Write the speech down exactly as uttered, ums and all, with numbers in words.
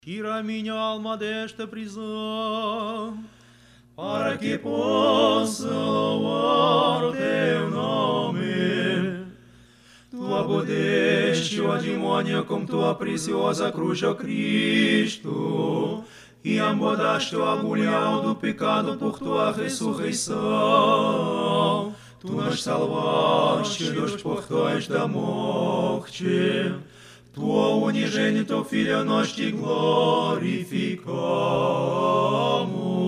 Tira minha alma desta prisão, para que possa louvar teu nome. Tu abodeste, ó demônio, com tua preciosa cruz, ó Cristo, e ambodaste o agulhão do pecado por tua ressurreição. Tu nos salvaste dos portões da morte. Tu, unigênito Filho, nós te glorificamos.